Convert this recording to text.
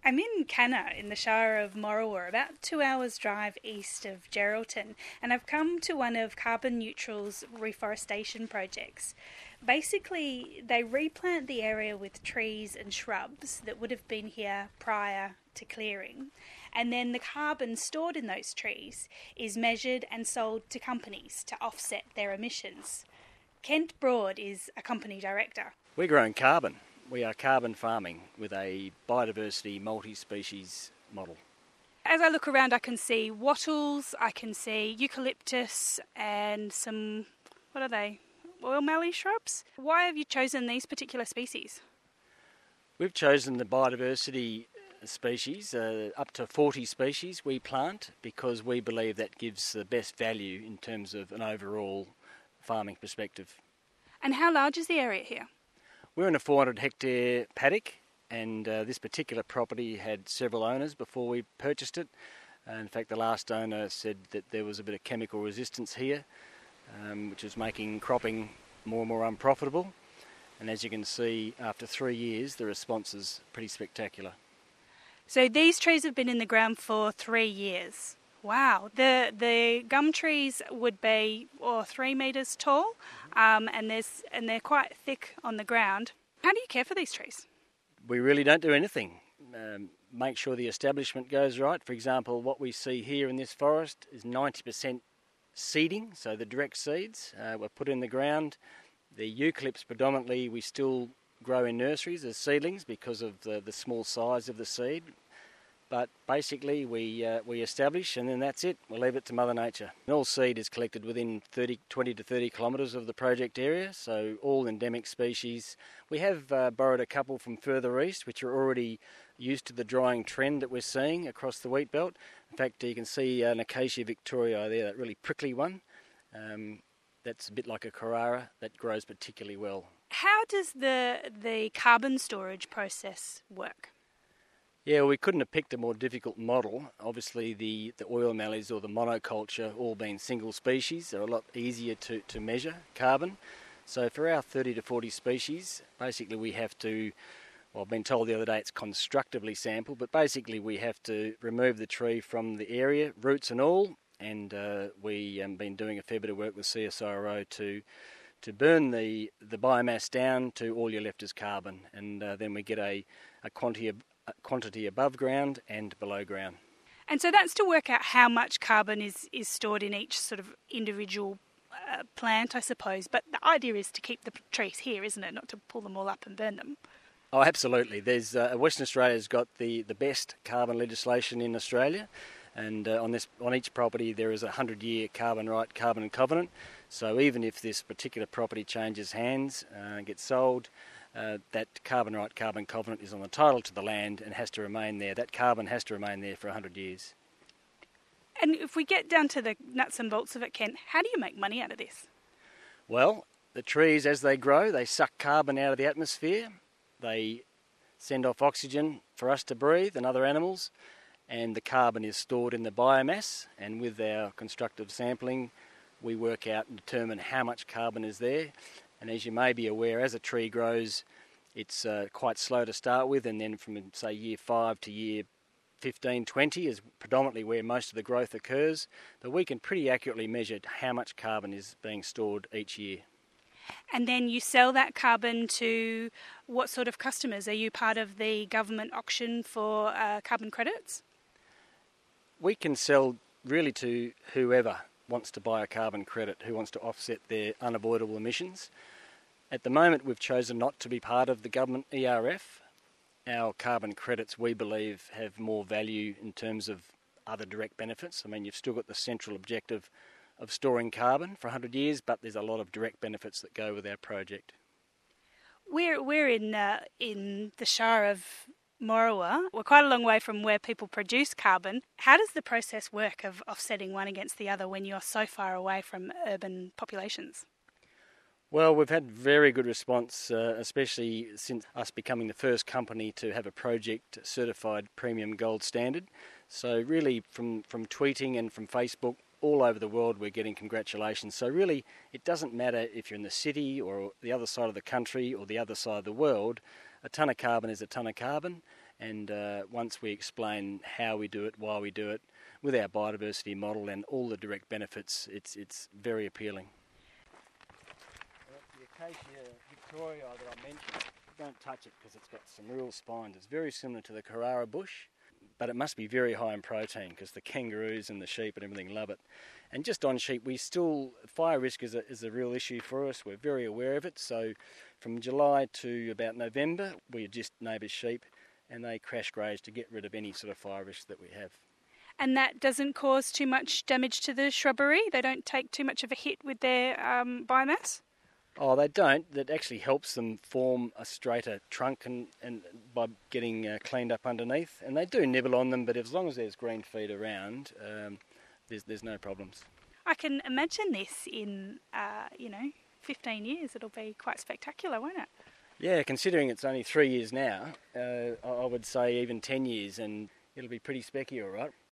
I'm in Canna in the Shire of Morawar, about 2 hours drive east of Geraldton, and I've come to one of Carbon Neutral's reforestation projects. Basically, they replant the area with trees and shrubs that would have been here prior to clearing, and then the carbon stored in those trees is measured and sold to companies to offset their emissions. Kent Broad is a company director. We're growing carbon. We are carbon farming with a biodiversity multi-species model. As I look around, I can see wattles, I can see eucalyptus and some, what are they, oil mallee shrubs? Why have you chosen these particular species? We've chosen the biodiversity species, up to 40 species we plant, because we believe that gives the best value in terms of an overall farming perspective. And how large is the area here? We're in a 400 hectare paddock, and this particular property had several owners before we purchased it. In fact, the last owner said that there was a bit of chemical resistance here, which was making cropping more and more unprofitable. And as you can see, after 3 years, the response is pretty spectacular. So these trees have been in the ground for 3 years. Wow. The gum trees would be 3 metres tall, and they're quite thick on the ground. How do you care for these trees? We really don't do anything. Make sure the establishment goes right. For example, what we see here in this forest is 90% seeding, so the direct seeds were put in the ground. The eucalypts predominantly we still grow in nurseries as seedlings because of the small size of the seed. But basically we establish, and then that's it. We'll leave it to Mother Nature. And all seed is collected within 20 to 30 kilometres of the project area, so all endemic species. We have borrowed a couple from further east, which are already used to the drying trend that we're seeing across the wheat belt. In fact, you can see an Acacia victoriae there, that really prickly one. That's a bit like a Carrara, that grows particularly well. How does the carbon storage process work? Yeah, we couldn't have picked a more difficult model. Obviously, the oil mallees or the monoculture, all being single species, are a lot easier to measure carbon. So for our 30 to 40 species, basically we have to, well, I've been told the other day it's constructively sampled, but basically we have to remove the tree from the area, roots and all, and we have been doing a fair bit of work with CSIRO to burn the biomass down to all you're left is carbon, and then we get a quantity above ground and below ground. And so that's to work out how much carbon is stored in each sort of individual plant, I suppose. But the idea is to keep the trees here, isn't it? Not to pull them all up and burn them. Oh, absolutely. There's Western Australia's got the best carbon legislation in Australia, and on each property there is a 100-year carbon right, carbon covenant. So even if this particular property changes hands and gets sold, that carbon right, carbon covenant is on the title to the land and has to remain there. That carbon has to remain there for 100 years. And if we get down to the nuts and bolts of it, Ken, how do you make money out of this? Well, the trees, as they grow, they suck carbon out of the atmosphere. They send off oxygen for us to breathe and other animals, and the carbon is stored in the biomass. And with our constructive sampling, we work out and determine how much carbon is there. And as you may be aware, as a tree grows, it's quite slow to start with, and then from, say, year 5 to year 15, 20 is predominantly where most of the growth occurs. But we can pretty accurately measure how much carbon is being stored each year. And then you sell that carbon to what sort of customers? Are you part of the government auction for carbon credits? We can sell really to whoever wants to buy a carbon credit, who wants to offset their unavoidable emissions. At the moment, we've chosen not to be part of the government ERF. Our carbon credits, we believe, have more value in terms of other direct benefits. I mean, you've still got the central objective of storing carbon for 100 years, but there's a lot of direct benefits that go with our project. We're in the Shire of Morawar. We're quite a long way from where people produce carbon. How does the process work of offsetting one against the other when you're so far away from urban populations? Well, we've had very good response, especially since us becoming the first company to have a project certified premium gold standard. So really from tweeting and from Facebook, all over the world we're getting congratulations. So really it doesn't matter if you're in the city or the other side of the country or the other side of the world. A tonne of carbon is a tonne of carbon, And once we explain how we do it, why we do it, with our biodiversity model and all the direct benefits, it's very appealing. The Acacia victorii that I mentioned, don't touch it because it's got some real spines. It's very similar to the Carrara bush, but it must be very high in protein because the kangaroos and the sheep and everything love it. And just on sheep, fire risk is a real issue for us. We're very aware of it. So from July to about November, we adjust neighbours' sheep and they crash graze to get rid of any sort of fire risk that we have. And that doesn't cause too much damage to the shrubbery? They don't take too much of a hit with their biomass? Oh, they don't. That actually helps them form a straighter trunk and by getting cleaned up underneath. And they do nibble on them, but as long as there's green feed around, there's no problems. I can imagine this in, 15 years. It'll be quite spectacular, won't it? Yeah, considering it's only 3 years now, I would say even 10 years and it'll be pretty specky, all right.